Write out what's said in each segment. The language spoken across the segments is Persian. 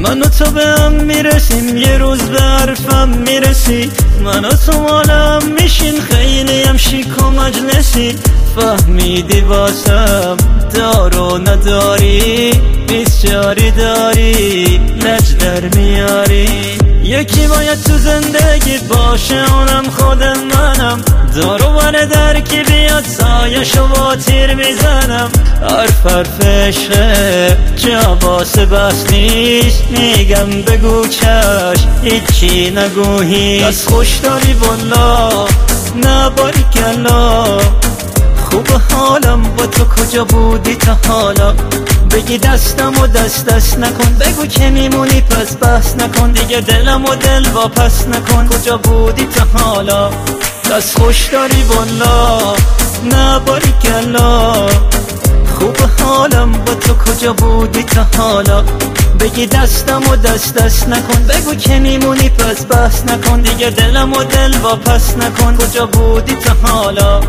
من و تو به هم میرسیم، یه روز به حرفم میرسی. من و تو مالم میشین، خیلی هم شیک و مجلسی. فهمیدی واسم دار و نداری، بیسیاری داری، لج در میاری. یکی باید تو زندگیت باشه، اونم خود منم. دور و بر در کی بیاد سایشو با تیر میزنم. حرف عشقه جا واسه بس نیست، میگم بگو چش هیچی نگو هیچ. دست خوش داری والا نه باریکلا، خوب حالم با تو کجا بودی تا حالا. بگی دستم و دست نکن، بگو که میمونی پس بحث نکن. دیگه دلم و دل واپس نکن، کجا بودی تا حالا. دست خوش داری والا نه باریکلا، خوب حالم با تو کجا بودی تا حالا. بگی دستم و دست نکن، بگو که میمونی پس بحث نکن. دیگه دلم و دل واپس نکن، کجا بودی تا حالا.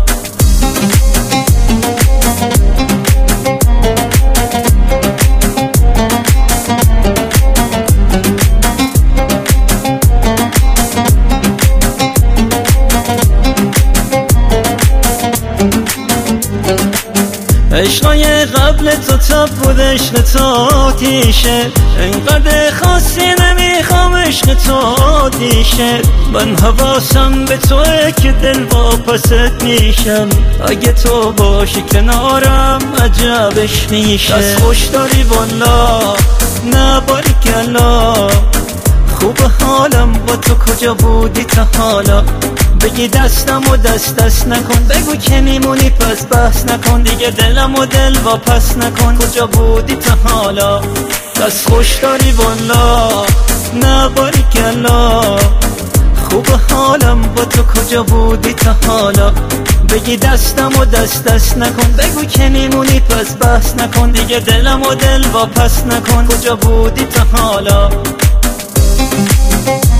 عشقای قبل تو تاب بود، عشق تو آتیشه. اینقدر خاصی نمیخوام، عشق تو آتیشه. من حواسم به توه که دل واپست میشم. اگه تو باشی کنارم عجبش میشه. دست خوش داری والا نه باریکلا، خوب حالم با تو کجا بودی تا حالا. بگی دستم و دست نکن، بگو که میمونی پس بحث نکن. دیگه دلم و دل واپس نکن، کجا بودی تا حالا. دست خوش داری والا نه باریکلا، خوب حالم با تو کجا بودی تا حالا. بگی دستم و دست نکن، بگو که میمونی پس بحث نکن. دیگه دلم و دل واپس نکن، کجا بودی تا حالا.